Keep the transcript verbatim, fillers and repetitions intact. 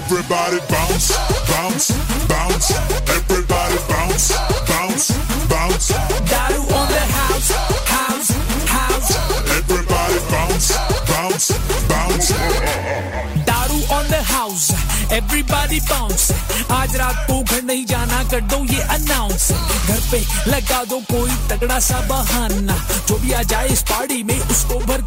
Everybody bounce, bounce, bounce. Everybody bounce, bounce, bounce. Daru on the house, house, house. Everybody bounce, bounce, bounce. Daru on the house, everybody bounce. आज रात को घर नहीं जाना, कर दो ये अनाउंस. घर पे लगा दो कोई तगड़ा सा बहाना, जो भी आ जाए इस पार्टी में उसको भर